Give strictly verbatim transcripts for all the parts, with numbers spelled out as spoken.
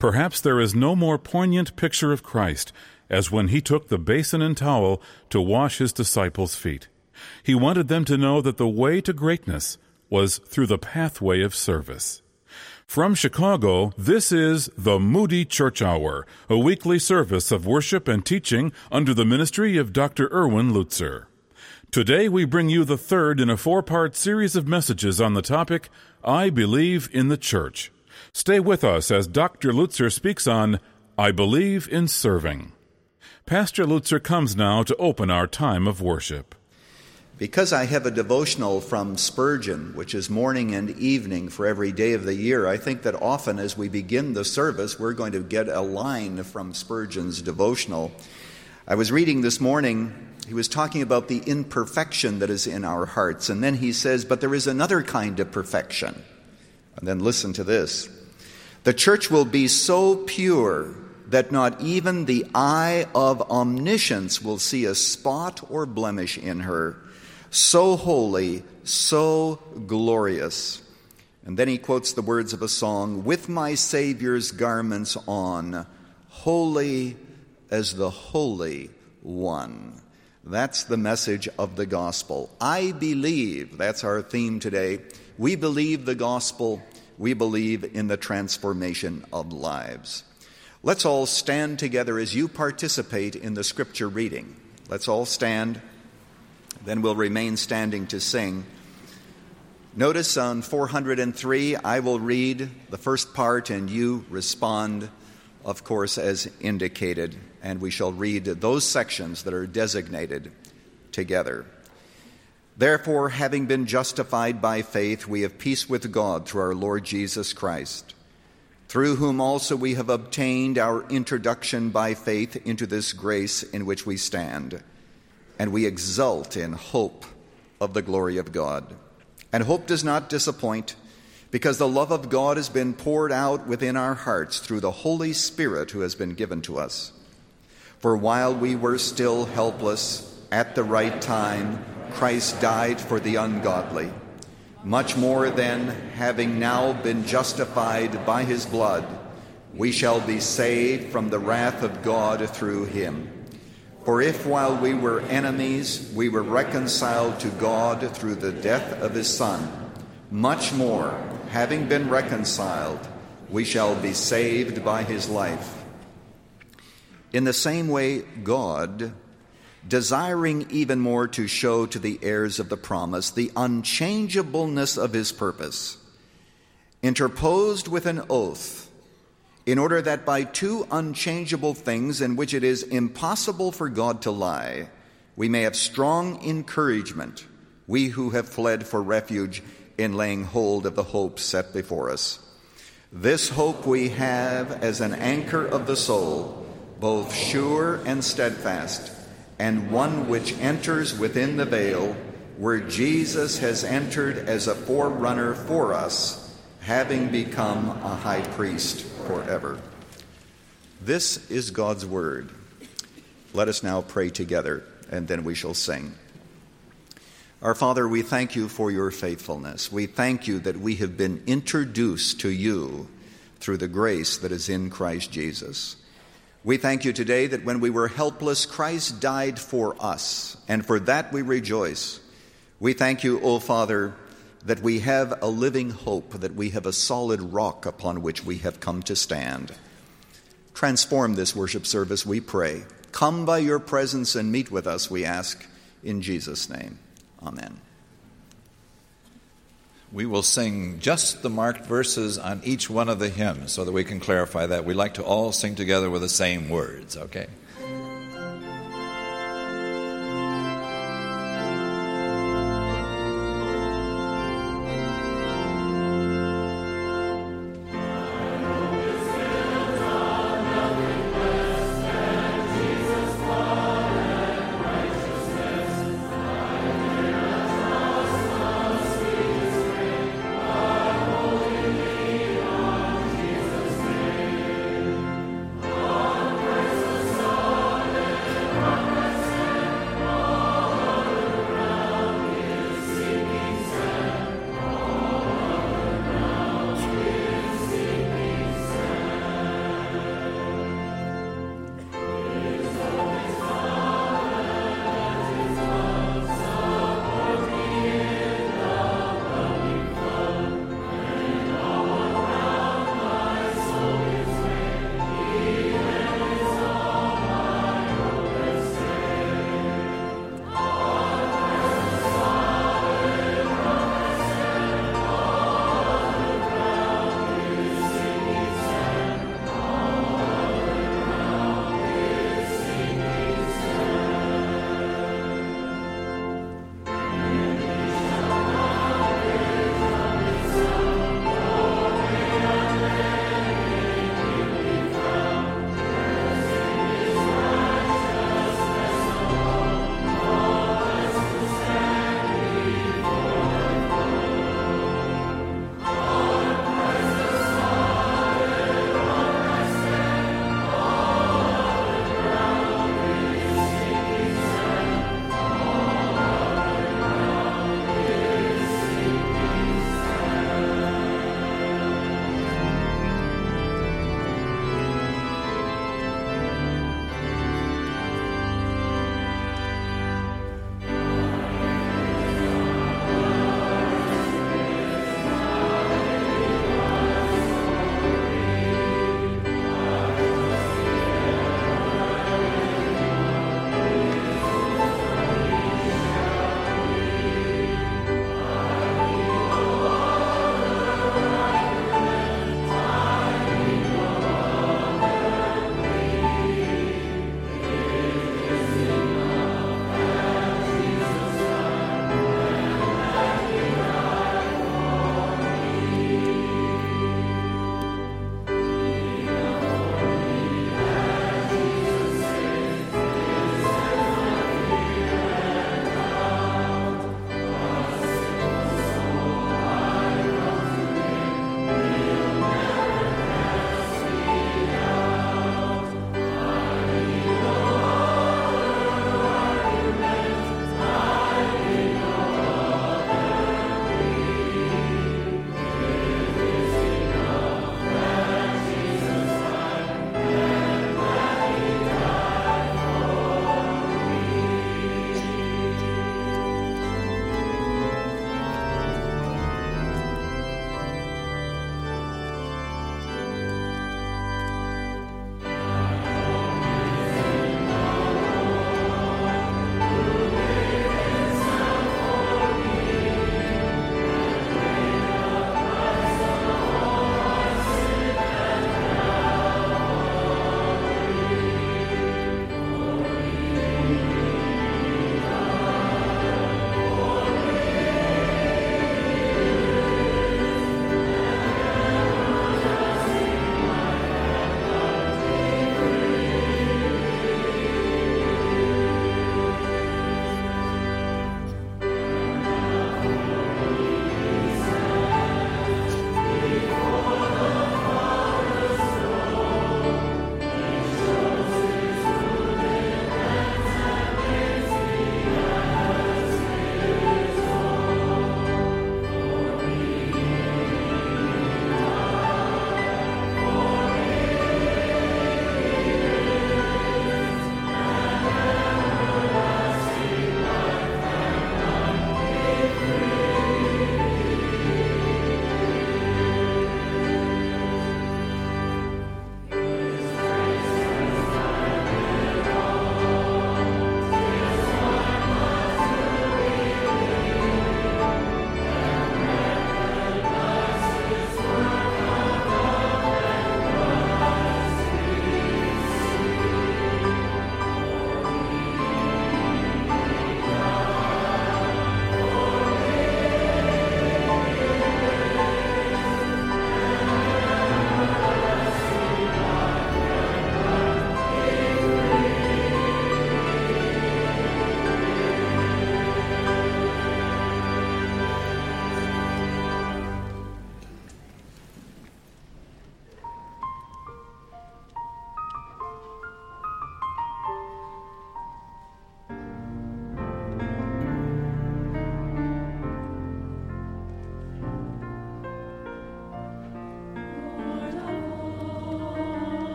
Perhaps there is no more poignant picture of Christ as when he took the basin and towel to wash his disciples' feet. He wanted them to know that the way to greatness was through the pathway of service. From Chicago, this is the Moody Church Hour, a weekly service of worship and teaching under the ministry of Doctor Erwin Lutzer. Today we bring you the third in a four-part series of messages on the topic, I Believe in the Church. Stay with us as Doctor Lutzer speaks on I Believe in Serving. Pastor Lutzer comes now to open our time of worship. Because I have a devotional from Spurgeon, which is morning and evening for every day of the year, I think that often as we begin the service, we're going to get a line from Spurgeon's devotional. I was reading this morning, he was talking about the imperfection that is in our hearts, and then he says, but there is another kind of perfection. And then listen to this. The church will be so pure that not even the eye of omniscience will see a spot or blemish in her. So holy, so glorious. And then he quotes the words of a song, with my Savior's garments on, holy as the Holy One. That's the message of the gospel. I believe, that's our theme today. We believe the gospel. We believe in the transformation of lives. Let's all stand together as you participate in the scripture reading. Let's all stand. Then we'll remain standing to sing. Notice on four hundred three, I will read the first part and you respond, of course, as indicated. And we shall read those sections that are designated together. Therefore, having been justified by faith, we have peace with God through our Lord Jesus Christ, through whom also we have obtained our introduction by faith into this grace in which we stand. And we exult in hope of the glory of God. And hope does not disappoint, because the love of God has been poured out within our hearts through the Holy Spirit who has been given to us. For while we were still helpless, at the right time, Christ died for the ungodly. Much more then, having now been justified by his blood, we shall be saved from the wrath of God through him. For if while we were enemies, we were reconciled to God through the death of his Son, much more, having been reconciled, we shall be saved by his life. In the same way, God, desiring even more to show to the heirs of the promise the unchangeableness of his purpose, interposed with an oath, in order that by two unchangeable things in which it is impossible for God to lie, we may have strong encouragement, we who have fled for refuge in laying hold of the hope set before us. This hope we have as an anchor of the soul, both sure and steadfast, and one which enters within the veil, where Jesus has entered as a forerunner for us, having become a high priest forever. This is God's word. Let us now pray together, and then we shall sing. Our Father, we thank you for your faithfulness. We thank you that we have been introduced to you through the grace that is in Christ Jesus. We thank you today that when we were helpless, Christ died for us, and for that we rejoice. We thank you, O Father, that we have a living hope, that we have a solid rock upon which we have come to stand. Transform this worship service, we pray. Come by your presence and meet with us, we ask, in Jesus' name. Amen. We will sing just the marked verses on each one of the hymns so that we can clarify that. We like to all sing together with the same words, okay? All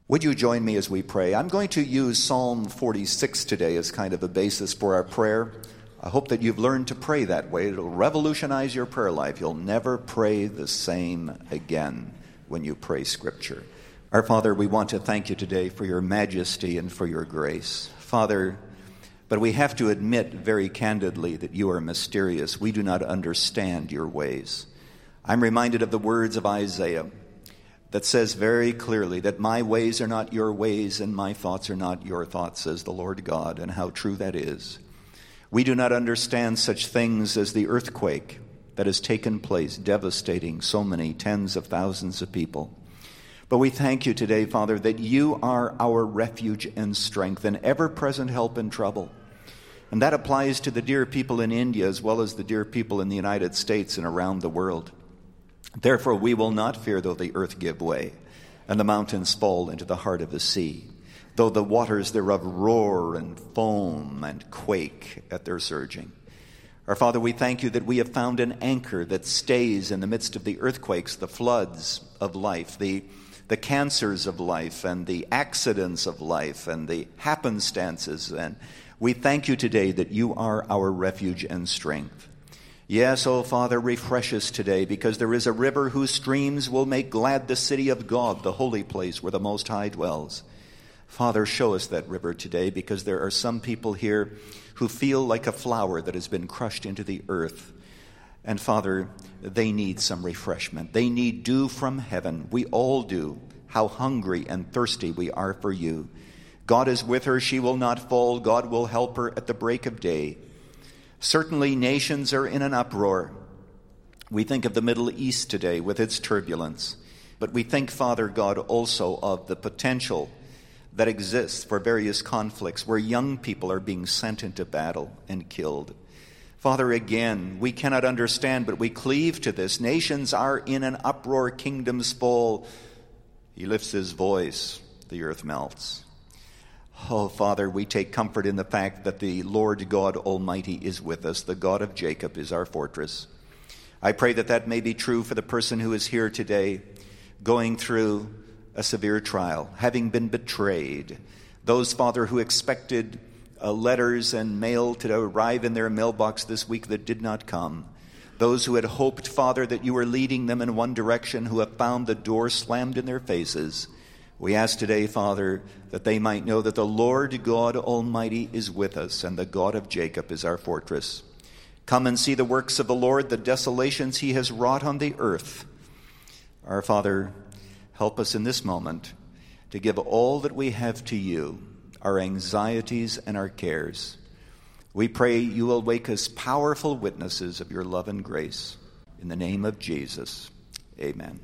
Would you join me as we pray? I'm going to use Psalm forty-six today as kind of a basis for our prayer. I hope that you've learned to pray that way. It'll revolutionize your prayer life. You'll never pray the same again when you pray Scripture. Our Father, we want to thank you today for your majesty and for your grace. Father, but we have to admit very candidly that you are mysterious. We do not understand your ways. I'm reminded of the words of Isaiah that says very clearly that my ways are not your ways and my thoughts are not your thoughts, says the Lord God, and how true that is. We do not understand such things as the earthquake that has taken place, devastating so many tens of thousands of people. But we thank you today, Father, that you are our refuge and strength, an ever-present help in trouble. And that applies to the dear people in India as well as the dear people in the United States and around the world. Therefore, we will not fear though the earth give way and the mountains fall into the heart of the sea, though the waters thereof roar and foam and quake at their surging. Our Father, we thank you that we have found an anchor that stays in the midst of the earthquakes, the floods of life, the, the cancers of life, and the accidents of life, and the happenstances. And we thank you today that you are our refuge and strength. Yes, O Father, refresh us today, because there is a river whose streams will make glad the city of God, the holy place where the Most High dwells. Father, show us that river today, because there are some people here who feel like a flower that has been crushed into the earth. And Father, they need some refreshment. They need dew from heaven. We all do. How hungry and thirsty we are for you. God is with her. She will not fall. God will help her at the break of day. Certainly nations are in an uproar. We think of the Middle East today with its turbulence. But we think, Father God, also of the potential that exists for various conflicts where young people are being sent into battle and killed. Father, again, we cannot understand, but we cleave to this. Nations are in an uproar, kingdoms fall. He lifts his voice, the earth melts. Oh, Father, we take comfort in the fact that the Lord God Almighty is with us. The God of Jacob is our fortress. I pray that that may be true for the person who is here today, going through a severe trial, having been betrayed. Those, Father, who expected uh, letters and mail to arrive in their mailbox this week that did not come. Those who had hoped, Father, that you were leading them in one direction, who have found the door slammed in their faces. We ask today, Father, that they might know that the Lord God Almighty is with us, and the God of Jacob is our fortress. Come and see the works of the Lord, the desolations he has wrought on the earth. Our Father, help us in this moment to give all that we have to you, our anxieties and our cares. We pray you will make us powerful witnesses of your love and grace. In the name of Jesus, amen.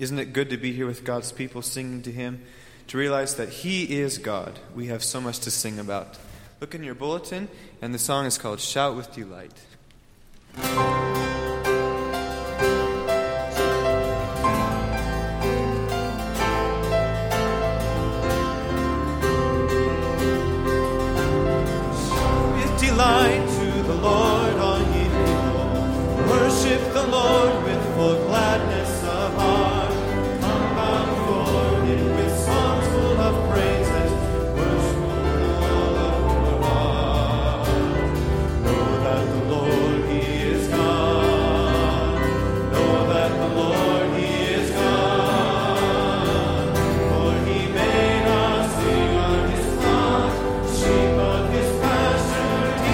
Isn't it good to be here with God's people singing to Him? To realize that He is God. We have so much to sing about. Look in your bulletin, and the song is called Shout with Delight. Delight to the Lord, all ye people. Worship the Lord with full gladness of heart. Come bow before Him with songs full of praises. Worship with all of your heart. Know that the Lord, He is God. Know that the Lord, He is God. For He made us, we are His flock, sheep of His pasture.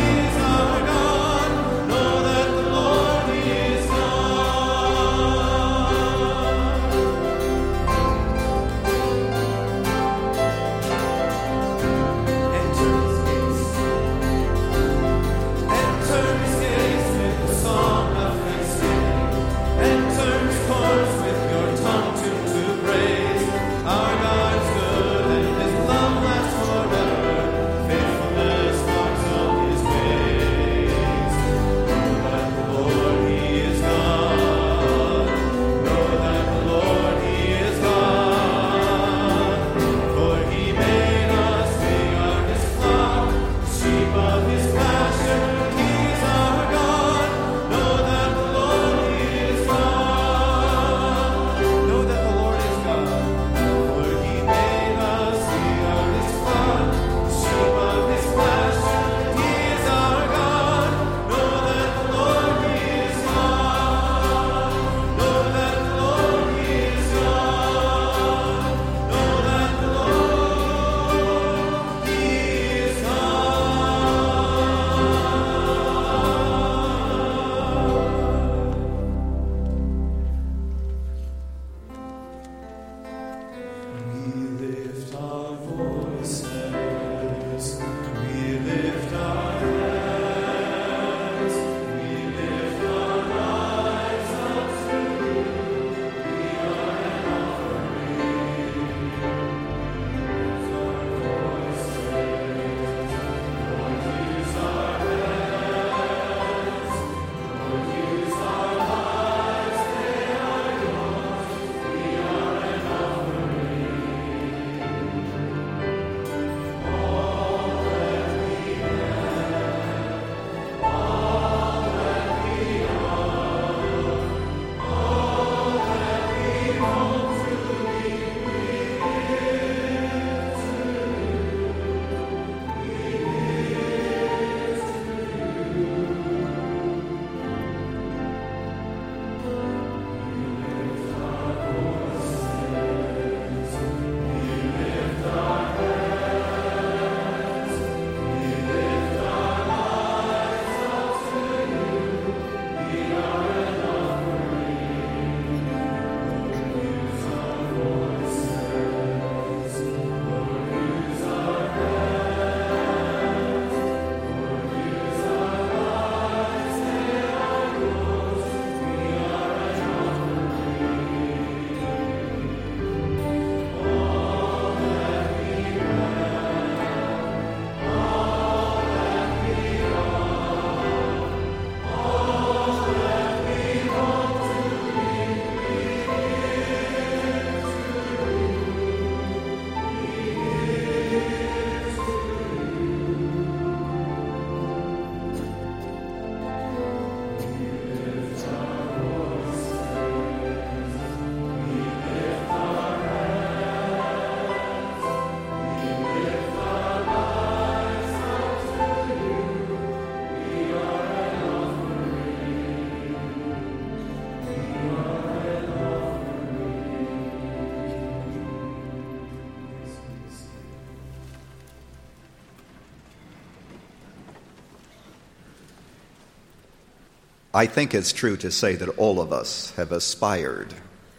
I think it's true to say that all of us have aspired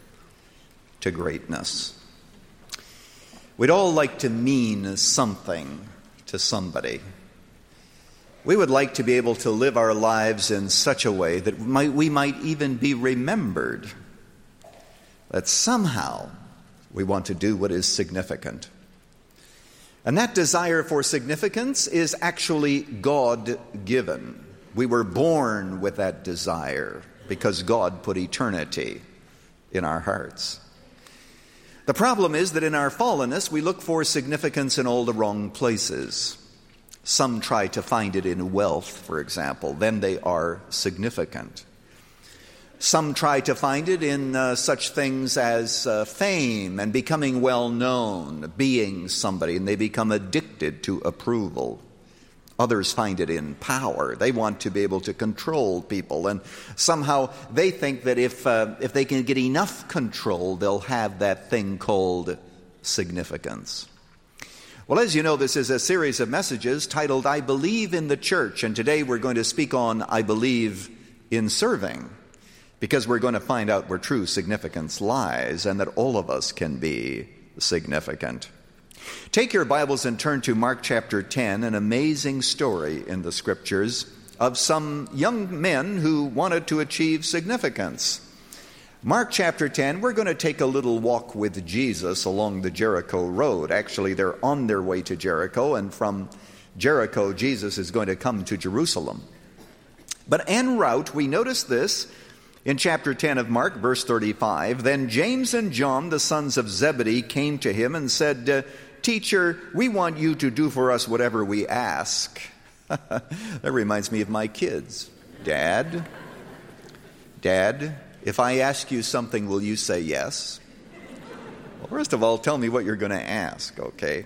to greatness. We'd all like to mean something to somebody. We would like to be able to live our lives in such a way that might, we might even be remembered that somehow we want to do what is significant. And that desire for significance is actually God-given. We were born with that desire because God put eternity in our hearts. The problem is that in our fallenness, we look for significance in all the wrong places. Some try to find it in wealth, for example. Then they are significant. Some try to find it in uh, such things as uh, fame and becoming well known, being somebody, and they become addicted to approval. Others find it in power. They want to be able to control people, and somehow they think that if uh, if they can get enough control, they'll have that thing called significance. Well, as you know, this is a series of messages titled, I Believe in the Church, and today we're going to speak on I Believe in Serving, because we're going to find out where true significance lies and that all of us can be significant. Take your Bibles and turn to Mark chapter ten, an amazing story in the Scriptures of some young men who wanted to achieve significance. Mark chapter ten, we're going to take a little walk with Jesus along the Jericho road. Actually, they're on their way to Jericho, and from Jericho, Jesus is going to come to Jerusalem. But en route, we notice this in chapter ten of Mark, verse thirty-five. Then James and John, the sons of Zebedee, came to him and said, Teacher, we want you to do for us whatever we ask. That reminds me of my kids. Dad, Dad, if I ask you something, will you say yes? Well, first of all, tell me what you're going to ask, okay?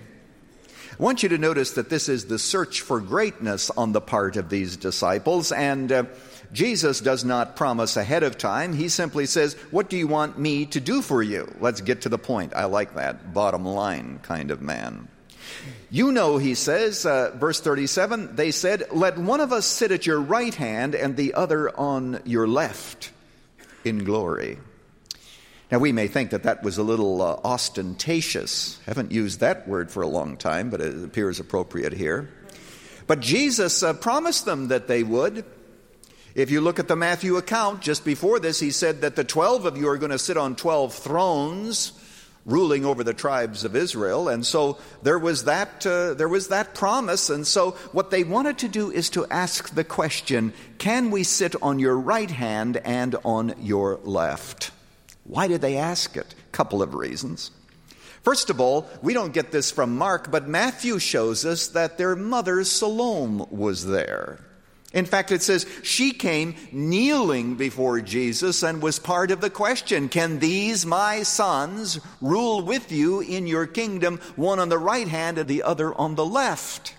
I want you to notice that this is the search for greatness on the part of these disciples, and uh, Jesus does not promise ahead of time. He simply says, what do you want me to do for you? Let's get to the point. I like that bottom line kind of man. You know, he says, uh, verse thirty-seven, they said, let one of us sit at your right hand and the other on your left in glory. Now, we may think that that was a little uh, ostentatious. Haven't used that word for a long time, but it appears appropriate here. But Jesus uh, promised them that they would. If you look at the Matthew account, just before this, he said that the twelve of you are going to sit on twelve thrones, ruling over the tribes of Israel. And so there was that uh, there was that promise. And so what they wanted to do is to ask the question, can we sit on your right hand and on your left? Why did they ask it? A couple of reasons. First of all, we don't get this from Mark, but Matthew shows us that their mother Salome was there. In fact, it says she came kneeling before Jesus and was part of the question, can these my sons rule with you in your kingdom, one on the right hand and the other on the left?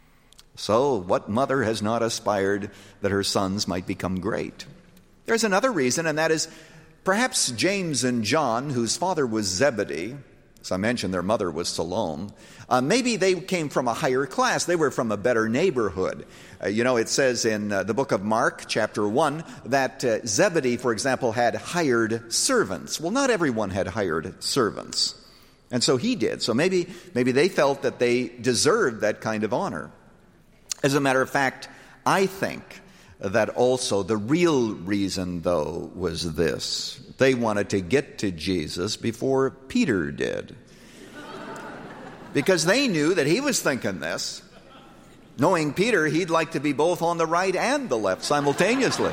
So what mother has not aspired that her sons might become great? There's another reason, and that is perhaps James and John, whose father was Zebedee, as I mentioned, their mother was Salome. Uh, maybe they came from a higher class. They were from a better neighborhood. Uh, you know, it says in uh, the book of Mark, chapter one, that uh, Zebedee, for example, had hired servants. Well, not everyone had hired servants. And so he did. So maybe, maybe they felt that they deserved that kind of honor. As a matter of fact, I think that also the real reason, though, was this. They wanted to get to Jesus before Peter did. Because they knew that he was thinking this. Knowing Peter, he'd like to be both on the right and the left simultaneously.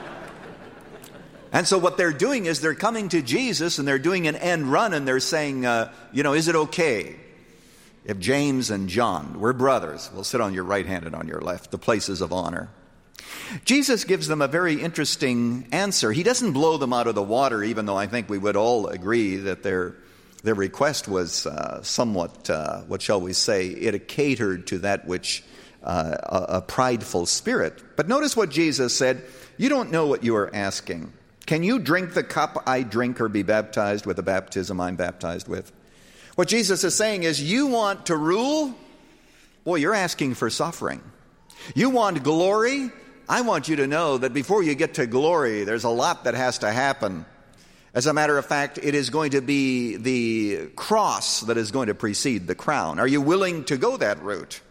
And so what they're doing is they're coming to Jesus and they're doing an end run and they're saying, uh, you know, is it okay if James and John, we're brothers, will sit on your right hand and on your left, the places of honor? Jesus gives them a very interesting answer. He doesn't blow them out of the water, even though I think we would all agree that their their request was uh, somewhat, uh, what shall we say, it catered to that which, uh, a, a prideful spirit. But notice what Jesus said, you don't know what you are asking. Can you drink the cup I drink or be baptized with the baptism I'm baptized with? What Jesus is saying is, you want to rule? Boy, you're asking for suffering. You want glory? I want you to know that before you get to glory, there's a lot that has to happen. As a matter of fact, it is going to be the cross that is going to precede the crown. Are you willing to go that route?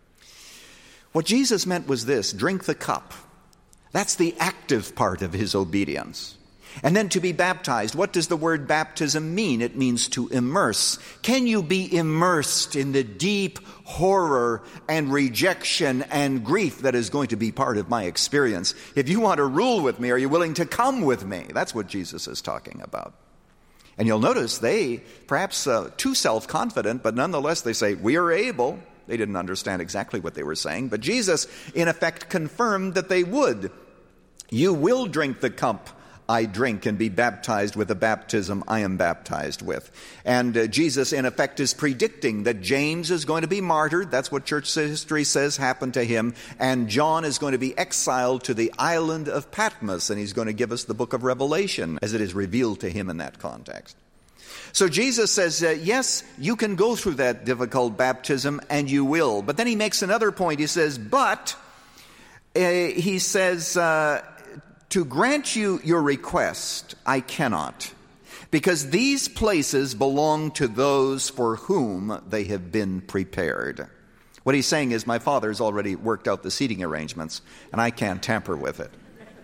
What Jesus meant was this, drink the cup. That's the active part of his obedience. And then to be baptized. What does the word baptism mean? It means to immerse. Can you be immersed in the deep horror and rejection and grief that is going to be part of my experience? If you want to rule with me, are you willing to come with me? That's what Jesus is talking about. And you'll notice they, perhaps uh, too self-confident, but nonetheless they say, we are able. They didn't understand exactly what they were saying, but Jesus, in effect, confirmed that they would. You will drink the cup I drink and be baptized with the baptism I am baptized with. And uh, Jesus, in effect, is predicting that James is going to be martyred. That's what church history says happened to him. And John is going to be exiled to the island of Patmos, and he's going to give us the book of Revelation as it is revealed to him in that context. So Jesus says, uh, yes, you can go through that difficult baptism, and you will. But then he makes another point. He says, but, uh, he says, uh, to grant you your request, I cannot, because these places belong to those for whom they have been prepared. What he's saying is, my Father's already worked out the seating arrangements, and I can't tamper with it.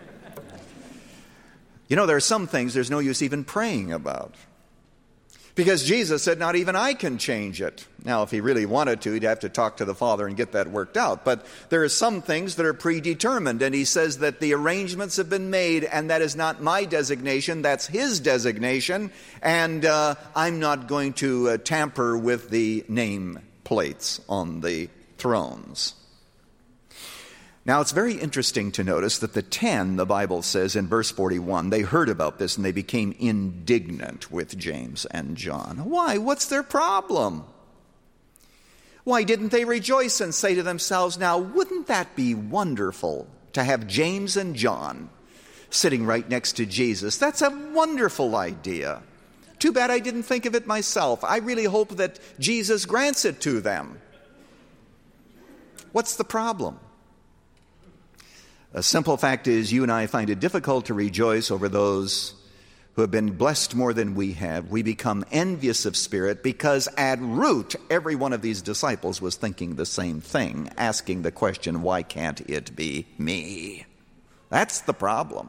You know, there are some things there's no use even praying about. Because Jesus said, not even I can change it. Now, if he really wanted to, he'd have to talk to the Father and get that worked out. But there are some things that are predetermined, and he says that the arrangements have been made, and that is not my designation, that's his designation, and uh, I'm not going to uh, tamper with the name plates on the thrones. Now, it's very interesting to notice that the ten, the Bible says in verse forty-one, they heard about this and they became indignant with James and John. Why? What's their problem? Why didn't they rejoice and say to themselves, now, wouldn't that be wonderful to have James and John sitting right next to Jesus? That's a wonderful idea. Too bad I didn't think of it myself. I really hope that Jesus grants it to them. What's the problem? A simple fact is, you and I find it difficult to rejoice over those who have been blessed more than we have. We become envious of spirit because at root, every one of these disciples was thinking the same thing, asking the question, why can't it be me? That's the problem.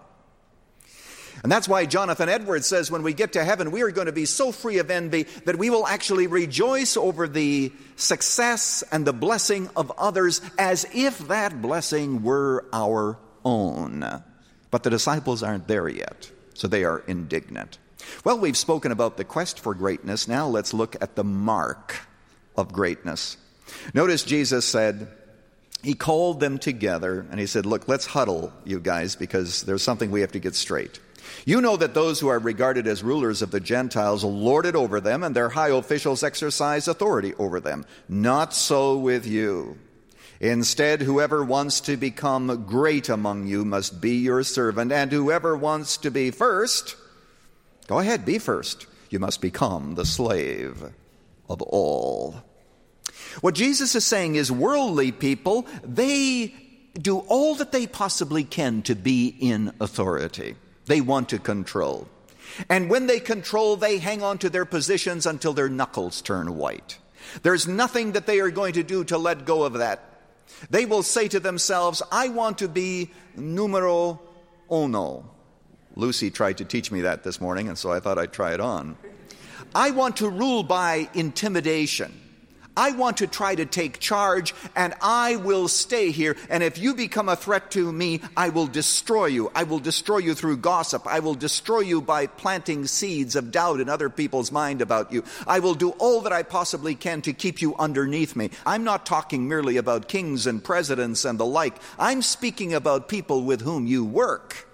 And that's why Jonathan Edwards says when we get to heaven, we are going to be so free of envy that we will actually rejoice over the success and the blessing of others as if that blessing were our own. But the disciples aren't there yet, so they are indignant. Well, we've spoken about the quest for greatness. Now let's look at the mark of greatness. Notice Jesus said, he called them together and he said, look, let's huddle, you guys, because there's something we have to get straight. You know that those who are regarded as rulers of the Gentiles lord it over them, and their high officials exercise authority over them. Not so with you. Instead, whoever wants to become great among you must be your servant, and whoever wants to be first, go ahead, be first. You must become the slave of all. What Jesus is saying is worldly people, they do all that they possibly can to be in authority. They want to control. And when they control, they hang on to their positions until their knuckles turn white. There's nothing that they are going to do to let go of that. They will say to themselves, I want to be numero uno. Lucy tried to teach me that this morning, and so I thought I'd try it on. I want to rule by intimidation. I want to try to take charge, and I will stay here. And if you become a threat to me, I will destroy you. I will destroy you through gossip. I will destroy you by planting seeds of doubt in other people's mind about you. I will do all that I possibly can to keep you underneath me. I'm not talking merely about kings and presidents and the like. I'm speaking about people with whom you work.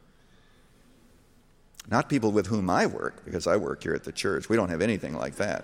Not people with whom I work, because I work here at the church. We don't have anything like that.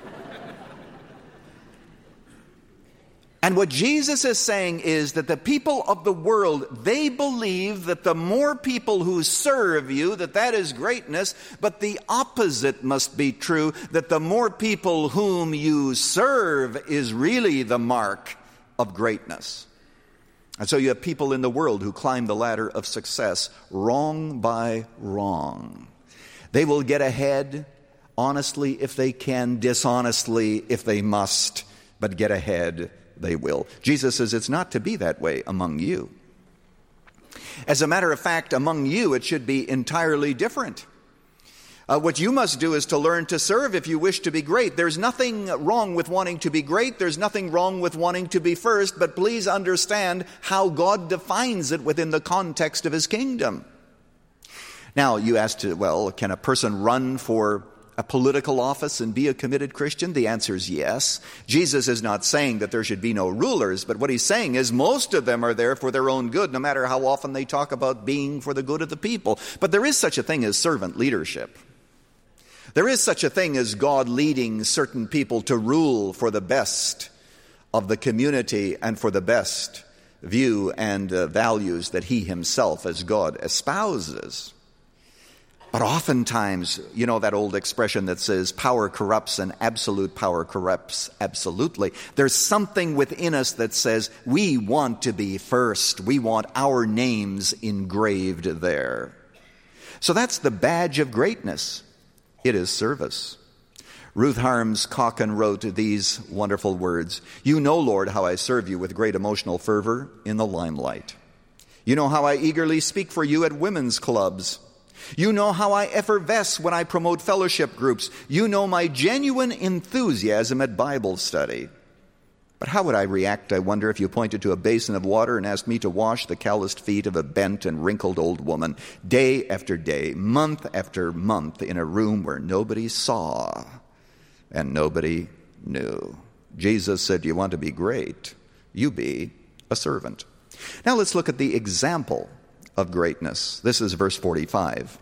And what Jesus is saying is that the people of the world, they believe that the more people who serve you, that that is greatness, but the opposite must be true, that the more people whom you serve is really the mark of greatness. And so you have people in the world who climb the ladder of success wrong by wrong. They will get ahead honestly if they can, dishonestly if they must, but get ahead they will. Jesus says it's not to be that way among you. As a matter of fact, among you, it should be entirely different. Uh, what you must do is to learn to serve if you wish to be great. There's nothing wrong with wanting to be great. There's nothing wrong with wanting to be first. But please understand how God defines it within the context of his kingdom. Now, you asked, well, can a person run for a political office and be a committed Christian? The answer is yes. Jesus is not saying that there should be no rulers, but what he's saying is most of them are there for their own good, no matter how often they talk about being for the good of the people. But there is such a thing as servant leadership. There is such a thing as God leading certain people to rule for the best of the community and for the best view and uh, values that he himself as God espouses. But oftentimes, you know that old expression that says power corrupts and absolute power corrupts absolutely. There's something within us that says we want to be first. We want our names engraved there. So that's the badge of greatness. It is service. Ruth Harms Cocken wrote these wonderful words. You know, Lord, how I serve you with great emotional fervor in the limelight. You know how I eagerly speak for you at women's clubs. You know how I effervesce when I promote fellowship groups. You know my genuine enthusiasm at Bible study. But how would I react, I wonder, if you pointed to a basin of water and asked me to wash the calloused feet of a bent and wrinkled old woman day after day, month after month, in a room where nobody saw and nobody knew? Jesus said, you want to be great? You be a servant. Now let's look at the example of greatness. This is verse forty-five.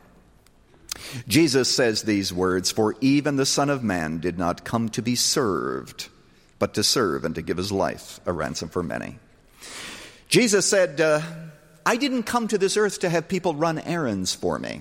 Jesus says these words, for even the Son of Man did not come to be served, but to serve and to give his life a ransom for many. Jesus said, uh, I didn't come to this earth to have people run errands for me.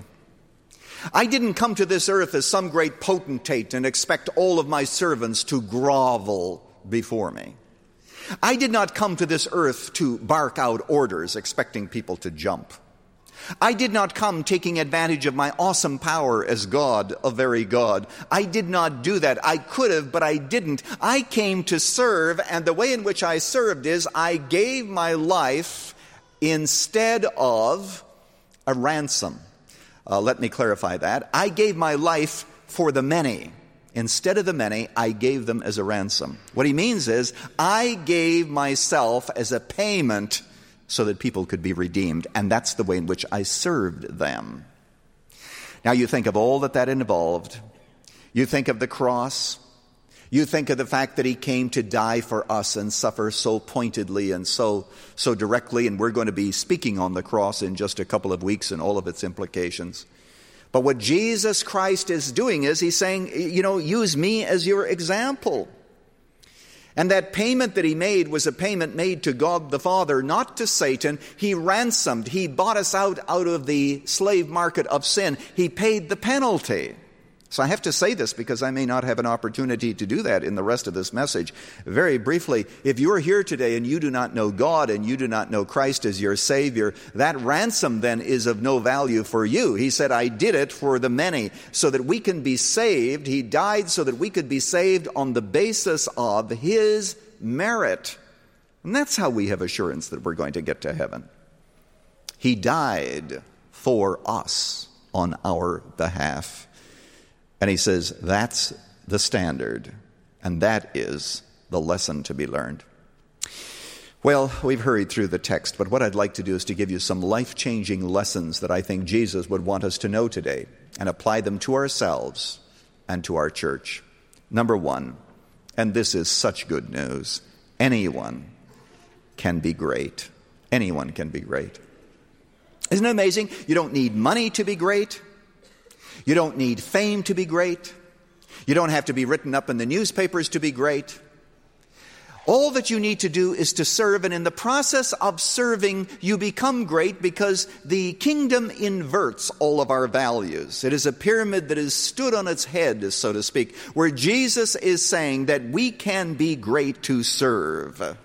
I didn't come to this earth as some great potentate and expect all of my servants to grovel before me. I did not come to this earth to bark out orders expecting people to jump. I did not come taking advantage of my awesome power as God, a very God. I did not do that. I could have, but I didn't. I came to serve, and the way in which I served is I gave my life instead of a ransom. Uh, let me clarify that. I gave my life for the many. Instead of the many, I gave them as a ransom. What he means is, I gave myself as a payment so that people could be redeemed. And that's the way in which I served them. Now you think of all that that involved. You think of the cross. You think of the fact that he came to die for us and suffer so pointedly and so, so directly. And we're going to be speaking on the cross in just a couple of weeks and all of its implications. But what Jesus Christ is doing is he's saying, you know, use me as your example. And that payment that he made was a payment made to God the Father, not to Satan. He ransomed. He bought us out out of the slave market of sin. He paid the penalty. So I have to say this because I may not have an opportunity to do that in the rest of this message. Very briefly, if you're here today and you do not know God and you do not know Christ as your Savior, that ransom then is of no value for you. He said, I did it for the many so that we can be saved. He died so that we could be saved on the basis of his merit. And that's how we have assurance that we're going to get to heaven. He died for us on our behalf. And he says, that's the standard, and that is the lesson to be learned. Well, we've hurried through the text, but what I'd like to do is to give you some life-changing lessons that I think Jesus would want us to know today and apply them to ourselves and to our church. Number one, and this is such good news, anyone can be great. Anyone can be great. Isn't it amazing? You don't need money to be great. You don't need fame to be great. You don't have to be written up in the newspapers to be great. All that you need to do is to serve, and in the process of serving, you become great because the kingdom inverts all of our values. It is a pyramid that is stood on its head, so to speak, where Jesus is saying that we can be great to serve.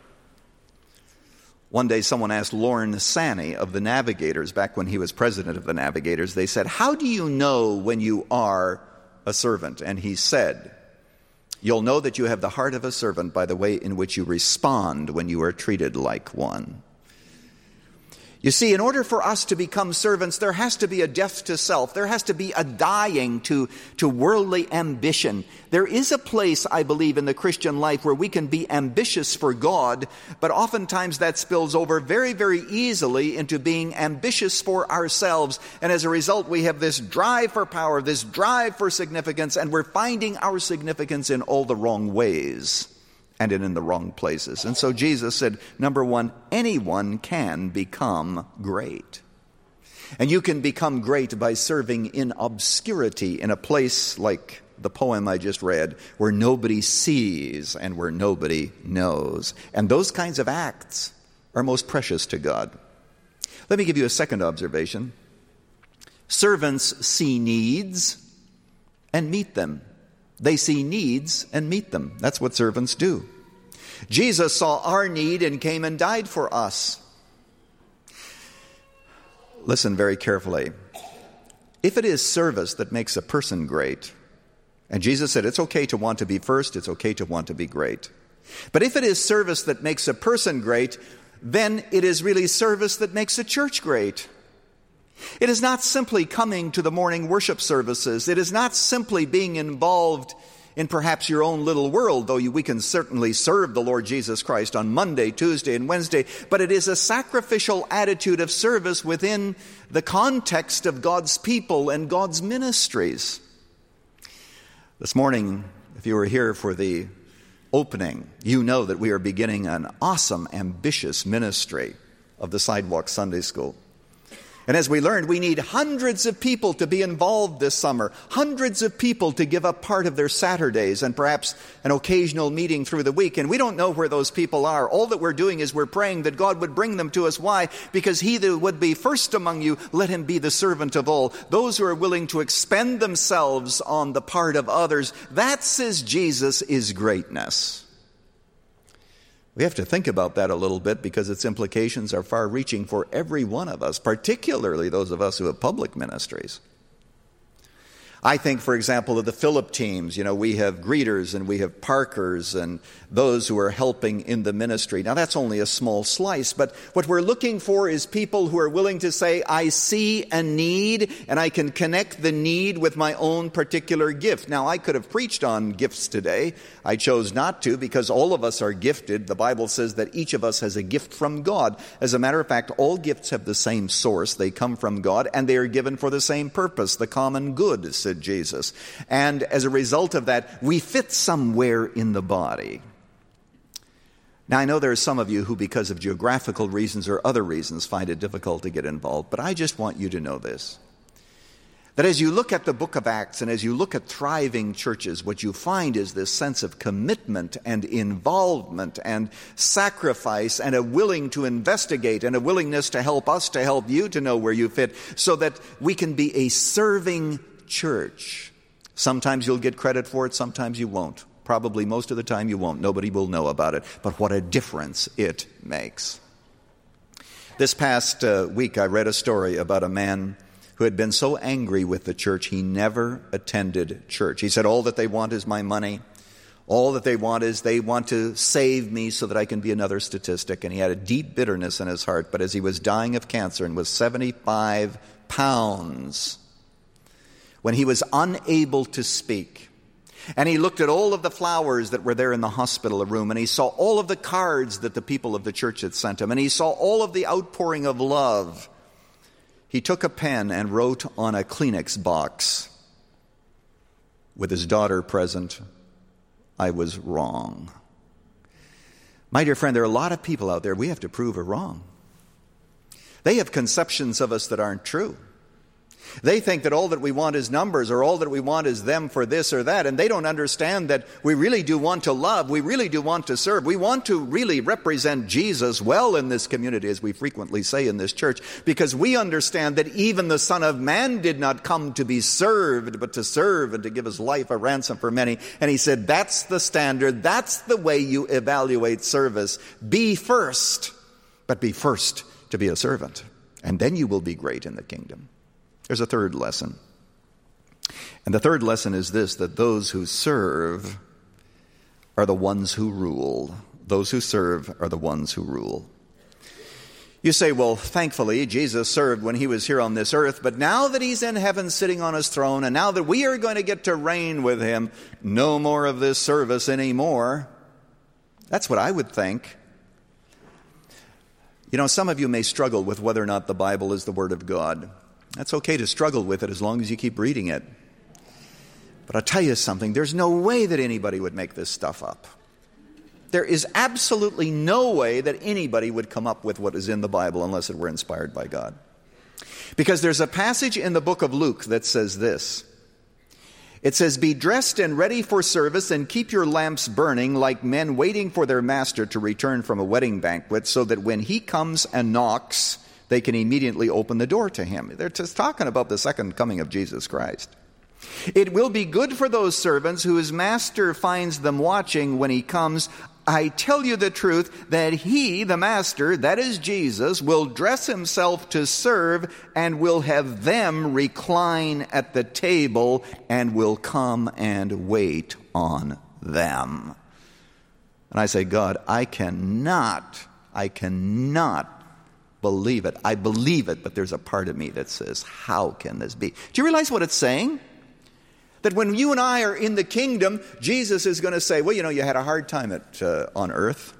One day someone asked Lorne Sanney of the Navigators, back when he was president of the Navigators, they said, how do you know when you are a servant? And he said, you'll know that you have the heart of a servant by the way in which you respond when you are treated like one. You see, in order for us to become servants, there has to be a death to self. There has to be a dying to, to worldly ambition. There is a place, I believe, in the Christian life where we can be ambitious for God, but oftentimes that spills over very, very easily into being ambitious for ourselves. And as a result, we have this drive for power, this drive for significance, and we're finding our significance in all the wrong ways and in the wrong places. And so Jesus said, number one, anyone can become great. And you can become great by serving in obscurity in a place like the poem I just read, where nobody sees and where nobody knows. And those kinds of acts are most precious to God. Let me give you a second observation. Servants see needs and meet them. They see needs and meet them. That's what servants do. Jesus saw our need and came and died for us. Listen very carefully. If it is service that makes a person great, and Jesus said it's okay to want to be first, it's okay to want to be great. But if it is service that makes a person great, then it is really service that makes a church great. It is not simply coming to the morning worship services. It is not simply being involved in perhaps your own little world, though we can certainly serve the Lord Jesus Christ on Monday, Tuesday, and Wednesday. But it is a sacrificial attitude of service within the context of God's people and God's ministries. This morning, if you were here for the opening, you know that we are beginning an awesome, ambitious ministry of the Sidewalk Sunday School. And as we learned, we need hundreds of people to be involved this summer, hundreds of people to give up part of their Saturdays and perhaps an occasional meeting through the week. And we don't know where those people are. All that we're doing is we're praying that God would bring them to us. Why? Because he that would be first among you, let him be the servant of all. Those who are willing to expend themselves on the part of others, that, says Jesus, is greatness. We have to think about that a little bit because its implications are far-reaching for every one of us, particularly those of us who have public ministries. I think, for example, of the Phillip teams. You know, we have greeters and we have parkers and those who are helping in the ministry. Now, that's only a small slice, but what we're looking for is people who are willing to say, I see a need and I can connect the need with my own particular gift. Now, I could have preached on gifts today. I chose not to because all of us are gifted. The Bible says that each of us has a gift from God. As a matter of fact, all gifts have the same source. They come from God and they are given for the same purpose, the common good, said Jesus. And as a result of that, we fit somewhere in the body. Now, I know there are some of you who, because of geographical reasons or other reasons, find it difficult to get involved, but I just want you to know this. That as you look at the book of Acts and as you look at thriving churches, what you find is this sense of commitment and involvement and sacrifice and a willing to investigate and a willingness to help us, to help you to know where you fit so that we can be a serving church. Sometimes you'll get credit for it, sometimes you won't. Probably most of the time you won't. Nobody will know about it. But what a difference it makes. This past uh, week I read a story about a man who had been so angry with the church he never attended church. He said, all that they want is my money. All that they want is they want to save me so that I can be another statistic. And he had a deep bitterness in his heart. But as he was dying of cancer and was seventy-five pounds, when he was unable to speak, and he looked at all of the flowers that were there in the hospital room, and he saw all of the cards that the people of the church had sent him, and he saw all of the outpouring of love, he took a pen and wrote on a Kleenex box, with his daughter present, I was wrong. My dear friend, there are a lot of people out there we have to prove are wrong. They have conceptions of us that aren't true. They think that all that we want is numbers, or all that we want is them for this or that, and they don't understand that we really do want to love, we really do want to serve, we want to really represent Jesus well in this community, as we frequently say in this church, because we understand that even the Son of Man did not come to be served, but to serve and to give his life a ransom for many. And he said, that's the standard, that's the way you evaluate service. Be first, but be first to be a servant, and then you will be great in the kingdom. There's a third lesson. And the third lesson is this, that those who serve are the ones who rule. Those who serve are the ones who rule. You say, well, thankfully, Jesus served when he was here on this earth, but now that he's in heaven sitting on his throne, and now that we are going to get to reign with him, no more of this service anymore. That's what I would think. You know, some of you may struggle with whether or not the Bible is the Word of God. That's okay to struggle with it as long as you keep reading it. But I'll tell you something, there's no way that anybody would make this stuff up. There is absolutely no way that anybody would come up with what is in the Bible unless it were inspired by God. Because there's a passage in the book of Luke that says this. It says, "Be dressed and ready for service, and keep your lamps burning like men waiting for their master to return from a wedding banquet, so that when he comes and knocks, they can immediately open the door to him." They're just talking about the second coming of Jesus Christ. "It will be good for those servants whose master finds them watching when he comes. I tell you the truth, that he, the master, that is Jesus, will dress himself to serve and will have them recline at the table and will come and wait on them." And I say, God, I cannot, I cannot believe it. I believe it, but there's a part of me that says, how can this be? Do you realize what it's saying? That when you and I are in the kingdom, Jesus is going to say, well, you know, you had a hard time at, uh, on earth.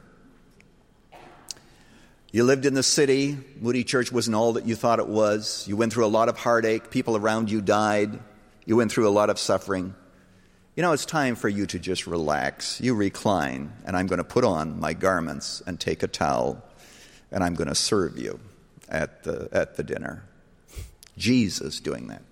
You lived in the city. Moody Church wasn't all that you thought it was. You went through a lot of heartache. People around you died. You went through a lot of suffering. You know, it's time for you to just relax. You recline, and I'm going to put on my garments and take a towel, and I'm going to serve you at the, at the dinner. Jesus doing that.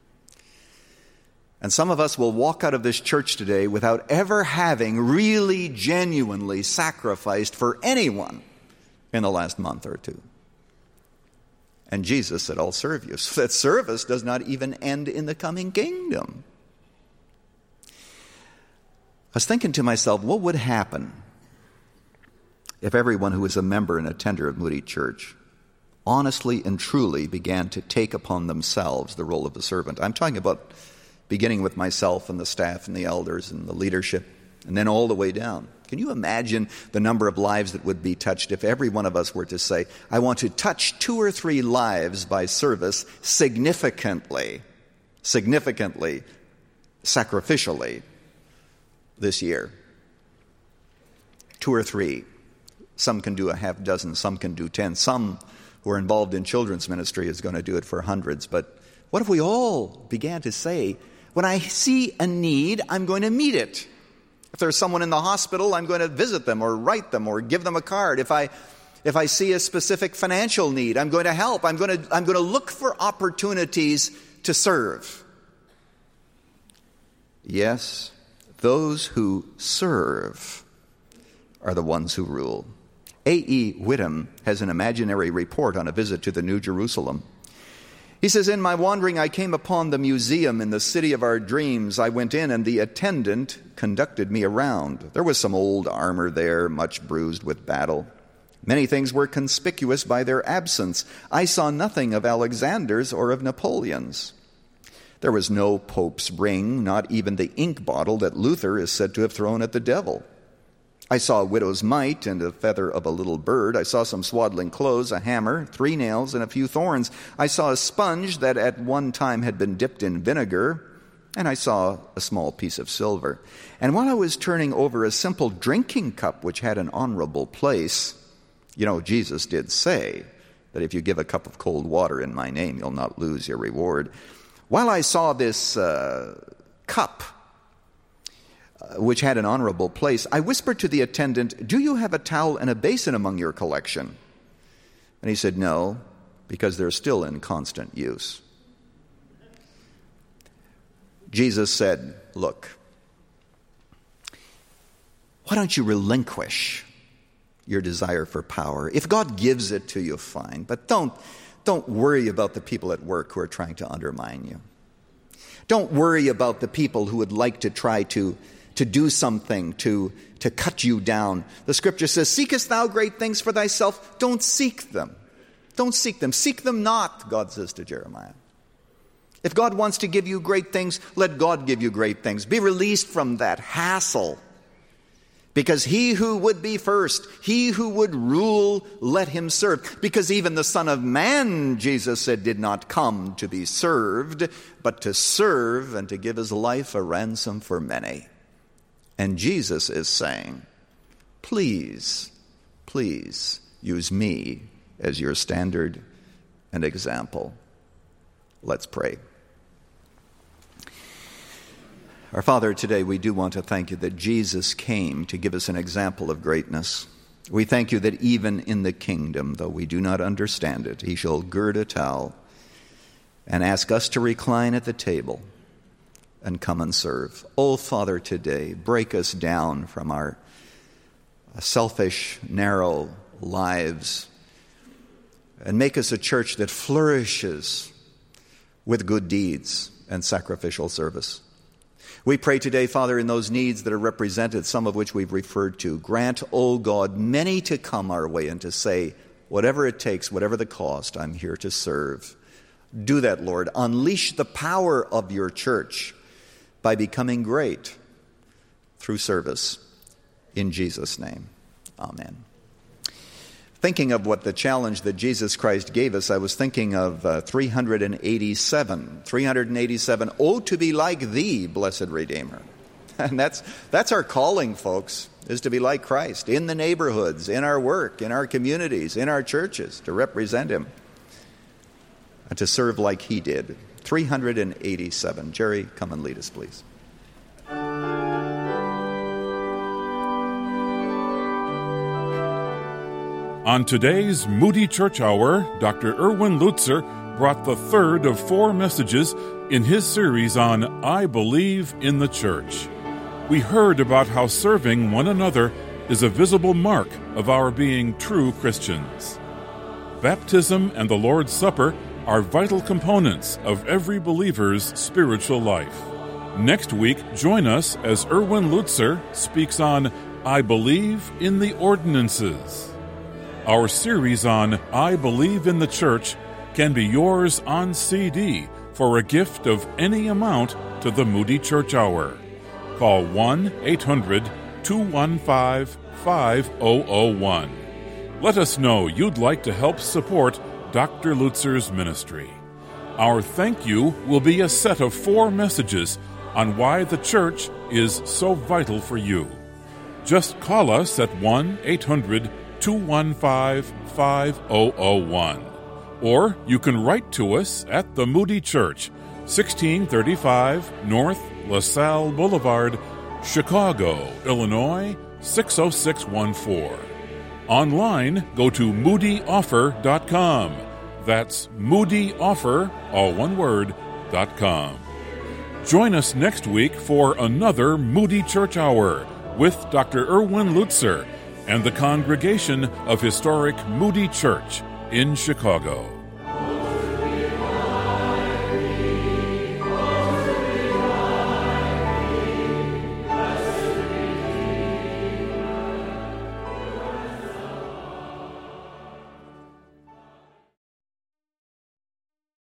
And some of us will walk out of this church today without ever having really, genuinely sacrificed for anyone in the last month or two. And Jesus said, I'll serve you. So that service does not even end in the coming kingdom. I was thinking to myself, what would happen if everyone who is a member and attender of Moody Church honestly and truly began to take upon themselves the role of the servant? I'm talking about beginning with myself and the staff and the elders and the leadership, and then all the way down. Can you imagine the number of lives that would be touched if every one of us were to say, I want to touch two or three lives by service significantly, significantly, sacrificially this year? Two or three. Some can do a half dozen, some can do ten. Some who are involved in children's ministry is going to do it for hundreds. But what if we all began to say, when I see a need, I'm going to meet it. If there's someone in the hospital, I'm going to visit them or write them or give them a card. If I if I see a specific financial need, I'm going to help. I'm going to I'm going to look for opportunities to serve. Yes, those who serve are the ones who rule. A E Whittam has an imaginary report on a visit to the New Jerusalem. He says, in my wandering, I came upon the museum in the city of our dreams. I went in, and the attendant conducted me around. There was some old armor there, much bruised with battle. Many things were conspicuous by their absence. I saw nothing of Alexander's or of Napoleon's. There was no pope's ring, not even the ink bottle that Luther is said to have thrown at the devil. I saw a widow's mite and a feather of a little bird. I saw some swaddling clothes, a hammer, three nails, and a few thorns. I saw a sponge that at one time had been dipped in vinegar, and I saw a small piece of silver. And while I was turning over a simple drinking cup which had an honorable place, you know, Jesus did say that if you give a cup of cold water in my name, you'll not lose your reward. While I saw this uh, cup, which had an honorable place, I whispered to the attendant, do you have a towel and a basin among your collection? And he said, no, because they're still in constant use. Jesus said, look, why don't you relinquish your desire for power? If God gives it to you, fine, but don't, don't worry about the people at work who are trying to undermine you. Don't worry about the people who would like to try to to do something, to, to cut you down. The scripture says, seekest thou great things for thyself? Don't seek them. Don't seek them. Seek them not, God says to Jeremiah. If God wants to give you great things, let God give you great things. Be released from that hassle. Because he who would be first, he who would rule, let him serve. Because even the Son of Man, Jesus said, did not come to be served, but to serve and to give his life a ransom for many. And Jesus is saying, please, please use me as your standard and example. Let's pray. Our Father, today we do want to thank you that Jesus came to give us an example of greatness. We thank you that even in the kingdom, though we do not understand it, he shall gird a towel and ask us to recline at the table and come and serve. Oh, Father, today, break us down from our selfish, narrow lives and make us a church that flourishes with good deeds and sacrificial service. We pray today, Father, in those needs that are represented, some of which we've referred to. Grant, O God, many to come our way and to say, whatever it takes, whatever the cost, I'm here to serve. Do that, Lord. Unleash the power of your church by becoming great through service. In Jesus' name, amen. Thinking of what the challenge that Jesus Christ gave us, I was thinking of uh, three hundred eighty-seven. three hundred eighty-seven, oh, to be like thee, blessed Redeemer. And that's that's our calling, folks, is to be like Christ in the neighborhoods, in our work, in our communities, in our churches, to represent him and to serve like he did. three hundred eighty-seven. Jerry, come and lead us, please. On today's Moody Church Hour, Doctor Erwin Lutzer brought the third of four messages in his series on I Believe in the Church. We heard about how serving one another is a visible mark of our being true Christians. Baptism and the Lord's Supper are vital components of every believer's spiritual life. Next week, join us as Erwin Lutzer speaks on I Believe in the Ordinances. Our series on I Believe in the Church can be yours on C D for a gift of any amount to the Moody Church Hour. Call one eight hundred two one five five zero zero one. Let us know you'd like to help support Doctor Lutzer's ministry. Our thank you will be a set of four messages on why the church is so vital for you. Just call us at one eight hundred two one five five zero zero one. Or you can write to us at the Moody Church, sixteen thirty-five North LaSalle Boulevard, Chicago, Illinois, six oh six one four. Online, go to moody offer dot com. That's moody offer, all one word, dot com. Join us next week for another Moody Church Hour with Doctor Erwin Lutzer and the congregation of historic Moody Church in Chicago.